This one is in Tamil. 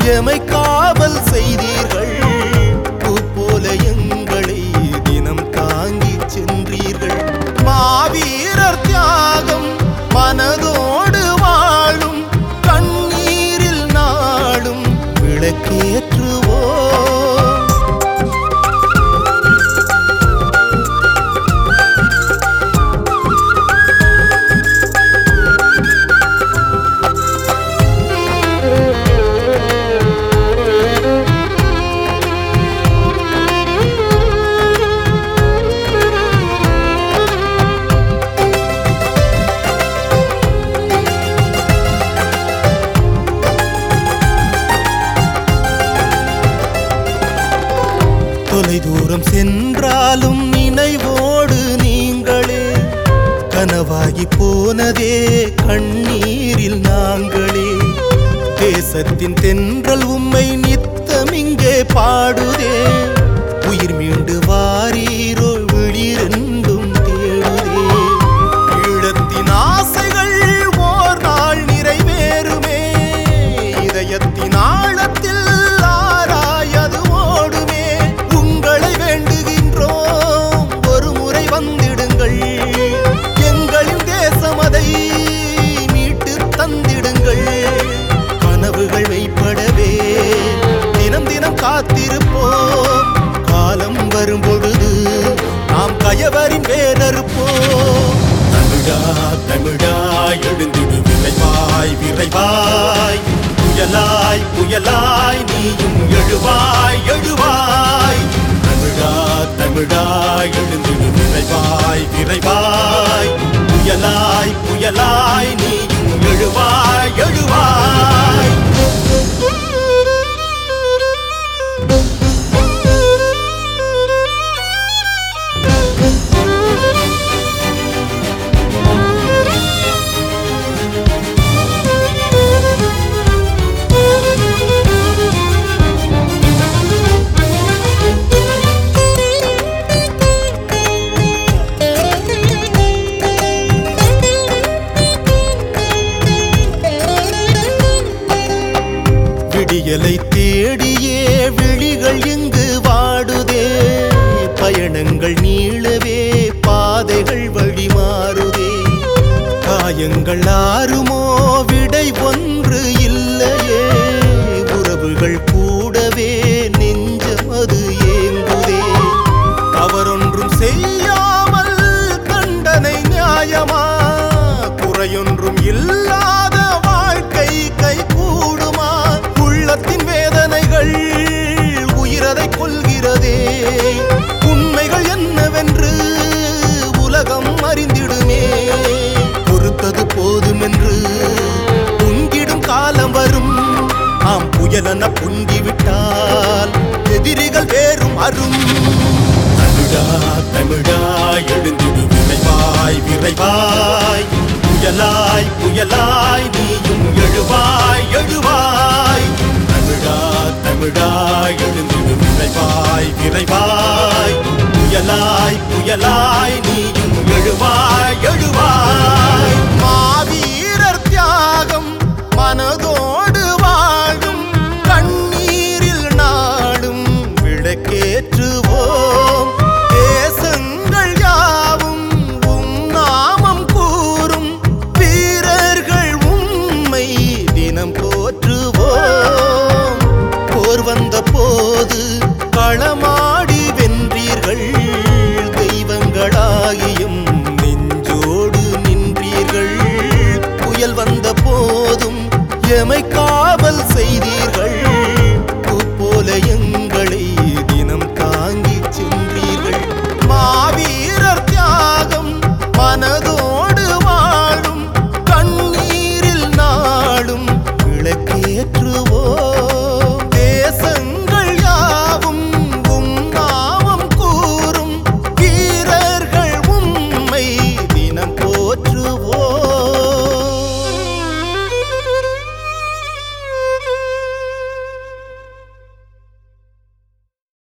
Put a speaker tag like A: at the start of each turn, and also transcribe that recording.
A: எமை காவல் செய்தீர்கள். பூ போல எங்களை தினம் தாங்கி சென்றீர்கள். மாவீரர் தியாகம் மனதோடு வாழும் கண்ணீரில் நாடும் விளக்கேற்றுவோம். தொலை தூரம் சென்றாலும் நினைவோடு நீங்களே, கனவாகி போனதே கண்ணீரில் நாங்களே. தேசத்தின் தென்றல் உம்மை நித்தம் இங்கே பாடுதே. உயிர் மீண்டு வாரீரோ விழிரெண்டும் தேடுதே. ஈழத்தின் ஆசைகள் ஓர் நாள் நிறைவேறுமே. இதயத்தின் ஆழத்தில் ஆராயது ஓடுமே. உங்களை வேண்டுகின்றோம், ஒரு முறை வந்திடுங்கள். எங்களின் தேசம் அதை மீட்டு தந்திடுங்கள். கனவுகள் மெய்ப்படவே தினம் தினம் காத்திருப்போம். காலம் வரும் பொழுது நாம் கயவரின் வேறறுப்போம். தமிழா தமிழா எழுந்திடு விரைவாய் விரைவாய். புயலாய் புயலாய் நீயும் எழுவாய் எழுவாய். தமிழா தமிழா எழுந்திடு விரைவாய் விரைவாய். புயலாய் புயலாய் நீயும் எழுவாய் எழுவாய். விடியலை தேடியே விழிகள் இங்கு வாடுதே. பயணங்கள் நீளவே பாதைகள் வழி மாறுதே. காயங்கள் ஆறுமோ விடை ஒன்று இல்லையே. உறவுகள் கூடவே நெஞ்சம் அது ஏங்குதே. தவறொன்றும் செய்யாமல் தண்டனை நியாயமா? குறையொன்றும் இல்லாத வாழ்க்கை கை கூடுமா? உள்ளத்தின் வேதனைகள் உயிரதை கொள்கிறதே. உண்மைகள் என்னவென்று உலகம் அறிந்திடுமே. பொறுத்தது போதுமென்று பொங்கிடும் காலம் வரும். நாம் புயலென பொங்கிவிட்டால் எதிரிகள் வேறும் அரும். தமிழா தமிழா எழுந்திடு விரைவாய் விரைவாய். புயலாய் புயலாய் நீயும் எழுவாய் எழுவாய். தமிழா தமிழா எழுந்திடு விரைவாய் விரைவாய். புயலாய் புயலாய் நீயும் எழுவாய் எழுவாய். மாவீரர் தியாகம் மனதோடு வாழும் கண்ணீரில் நாடும் விளக்கேற்றுவோம். தேசங்கள் யாவும் உம் நாமம் கூறும் வீரர்கள் உம்மை தினம் போற்றுவோம். போர் வந்த போது களமாடி வென்றீர்கள். தெய்வங்களாகியும் நெஞ்சோடு நின்றீர்கள். புயல் வந்த போதும் எமை